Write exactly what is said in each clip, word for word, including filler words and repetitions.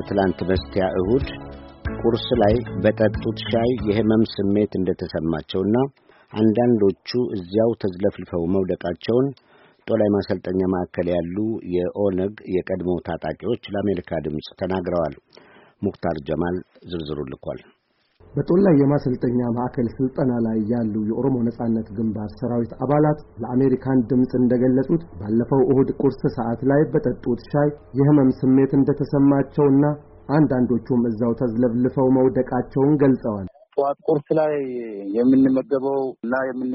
ከትላንት በስቲያ እሁድ ቁርስ ላይ በጠጡት ሻይ የህመም ስሜት እንደተሰማቸውና አንዳንዶቹ እዚያው ተዝለፍልፈው መውደቃቸውን ጦላይ ማሰልጠኛ ማዕከል ያሉ የኦነግ የቀድሞ ታጣቂዎች ለአሜሪካ ድምፅ ተናግረዋል። ሙክታር ጀማል ዝርዝሩ ልኳል። በጦላይ የማሰልጠኛ ማዕከል ስልጠና ላይ ያሉ የኦሮሞ ነጻነት ግንባር ሰራዊት አባላት ለአሜሪካን ድምፅ እንደገለጹት ባለፈው እሁድ ቁርስ ሰዓት ላይ በጠጡት ሻይ የህመም ስሜት እንደተሰማቸውና አንዳንዶቹም እዛው ተዝለፍልፈው መውደቃቸውን ገልጸዋል። ጧት ቁርስ ላይ የምንመገበው እና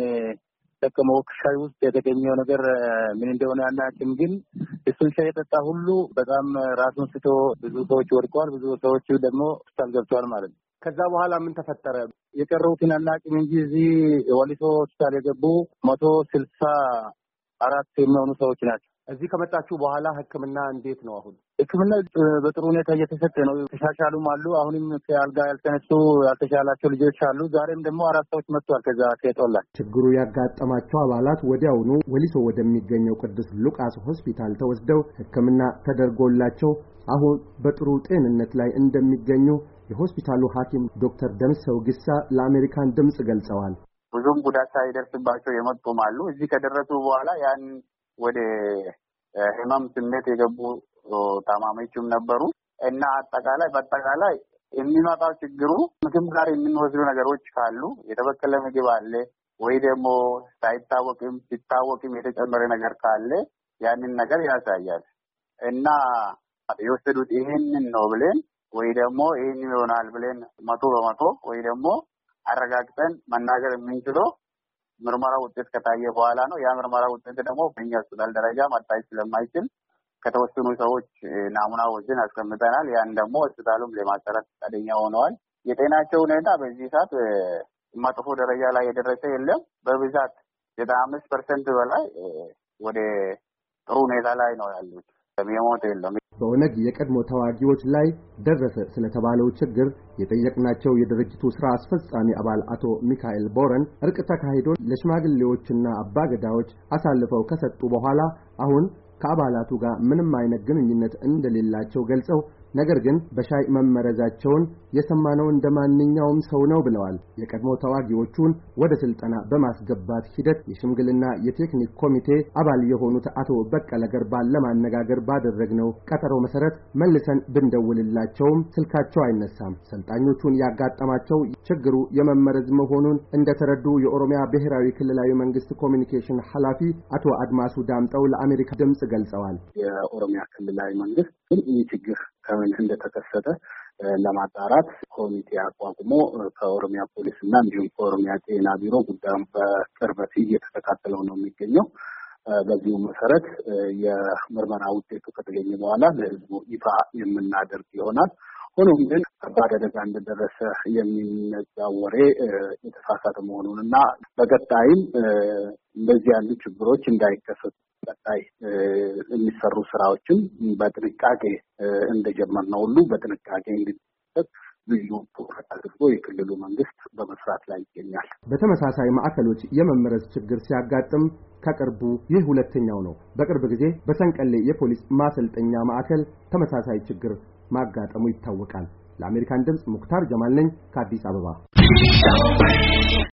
የምንጠቀመው ሻይ ውስጥ የተገኘው ነገር ምን እንደሆነ አናውቅም፣ ግን እሱን ሻይ የጠጣ ሁሉ በጣም ራሱን ስቶ ብዙ ሰዎች ወድቀዋል፣ ብዙ ሰዎች ደግሞ ሆስፒታል ገብተዋል ማለት ነው። ከዛ በኋላ ምን ተፈጠረ? የቀረውትን አናውቅም እንጂ እዚህ ወሊሶ ሆስፒታል የገቡ መቶ ስልሳ አራት የሚሆኑ ሰዎች ናቸው። እዚህ ከመጣችሁ በኋላ ህክምና እንዴት ነው? አሁን ህክምና በጥሩ ሁኔታ እየተሰጠ ነው። ተሻሻሉም አሉ። አሁንም ከአልጋ ያልተነሱ ያልተሻላቸው ልጆች አሉ። ዛሬም ደግሞ አራት ሰዎች መጥተዋል ከዛ ከጦላይ። ችግሩ ያጋጠማቸው አባላት ወዲያውኑ ወሊሶ ወደሚገኘው ቅዱስ ሉቃስ ሆስፒታል ተወስደው ህክምና ተደርጎላቸው አሁን በጥሩ ጤንነት ላይ እንደሚገኙ የሆስፒታሉ ሐኪም ዶክተር ደምሰው ግሳ ለአሜሪካን ድምፅ ገልጸዋል። ብዙም ጉዳት ሳይደርስባቸው የመጡም አሉ። እዚህ ከደረሱ በኋላ ያን ወደ ህመም ስሜት የገቡ ታማሚዎችም ነበሩ እና አጠቃላይ በአጠቃላይ የሚመጣው ችግሩ ምግብ ጋር የምንወስዱ ነገሮች ካሉ የተበከለ ምግብ አለ ወይ ደግሞ ሳይታወቅም ሲታወቅም የተጨመረ ነገር ካለ ያንን ነገር ያሳያል እና የወሰዱት ይሄንን ነው ብለን ወይ ደግሞ ይሄን ይሆናል ብለን መቶ በመቶ ወይ ደግሞ አረጋግጠን መናገር የምንችለው ምርመራ ውጤት ከታየ በኋላ ነው። ያ ምርመራ ውጤት ደግሞ በእኛ ሆስፒታል ደረጃ መታየት ስለማይችል ከተወሰኑ ሰዎች ናሙና ወስደን አስቀምጠናል። ያን ደግሞ ሆስፒታሉም ለማሰራት ፈቃደኛ ሆነዋል። የጤናቸው ሁኔታ በዚህ ሰዓት መጥፎ ደረጃ ላይ የደረሰ የለም። በብዛት ዘጠና አምስት ፐርሰንት በላይ ወደ ጥሩ ሁኔታ ላይ ነው ያሉት። የሞት የለም። በኦነግ የቀድሞ ተዋጊዎች ላይ ደረሰ ስለተባለው ችግር የጠየቅናቸው የድርጅቱ ስራ አስፈጻሚ አባል አቶ ሚካኤል ቦረን እርቅ ተካሂዶ ለሽማግሌዎችና አባገዳዎች አሳልፈው ከሰጡ በኋላ አሁን ከአባላቱ ጋር ምንም አይነት ግንኙነት እንደሌላቸው ገልጸው ነገር ግን በሻይ መመረዛቸውን የሰማነው እንደማንኛውም ሰው ነው ብለዋል። የቀድሞ ተዋጊዎቹን ወደ ስልጠና በማስገባት ሂደት የሽምግልና የቴክኒክ ኮሚቴ አባል የሆኑት አቶ በቀለ ገርባን ለማነጋገር ባደረግነው ቀጠሮ መሰረት መልሰን ብንደውልላቸውም ስልካቸው አይነሳም። ሰልጣኞቹን ያጋጠማቸው ችግሩ የመመረዝ መሆኑን እንደተረዱ የኦሮሚያ ብሔራዊ ክልላዊ መንግስት ኮሚኒኬሽን ኃላፊ አቶ አድማሱ ዳምጠው ለአሜሪካ ድምጽ ገልጸዋል። የኦሮሚያ ክልላዊ መንግስት ይህ ችግር ከምን እንደተከሰተ ለማጣራት ኮሚቴ አቋቁሞ ከኦሮሚያ ፖሊስ እና እንዲሁም ከኦሮሚያ ጤና ቢሮ ጉዳዩን በቅርበት እየተከታተለው ነው የሚገኘው። በዚሁ መሰረት የምርመራ ውጤቱ ከተገኘ በኋላ ለህዝቡ ይፋ የምናደርግ ይሆናል። ሆኖም ግን ከባድ አደጋ እንደደረሰ የሚነዛው ወሬ የተሳሳተ መሆኑንና በቀጣይም እንደዚህ ያሉ ችግሮች እንዳይከሰቱ ቀጣይ የሚሰሩ ስራዎችን በጥንቃቄ እንደጀመርነው ሁሉ በጥንቃቄ እንዲደረግ ልዩ ትኩረት አድርጎ የክልሉ መንግስት በመስራት ላይ ይገኛል። በተመሳሳይ ማዕከሎች የመመረዝ ችግር ሲያጋጥም ከቅርቡ ይህ ሁለተኛው ነው። በቅርብ ጊዜ በሰንቀሌ የፖሊስ ማሰልጠኛ ማዕከል ተመሳሳይ ችግር ማጋጠሙ ይታወቃል። ለአሜሪካን ድምፅ ሙክታር ጀማል ነኝ ከአዲስ አበባ።